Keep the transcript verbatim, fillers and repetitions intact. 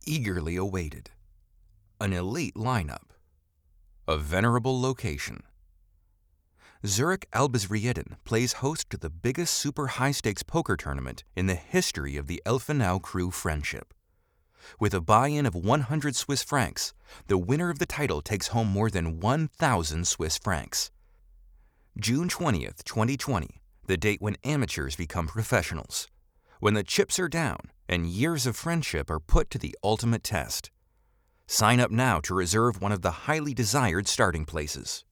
eagerly awaited. An elite lineup. A venerable location. Zurich Albisrieden plays host to the biggest super high-stakes poker tournament in the history of the Elfenau Crew Friendship. With a buy-in of one hundred Swiss francs, the winner of the title takes home more than one thousand Swiss francs. June twentieth, twenty twenty, the date when amateurs become professionals. When the chips are down and years of friendship are put to the ultimate test. Sign up now to reserve one of the highly desired starting places.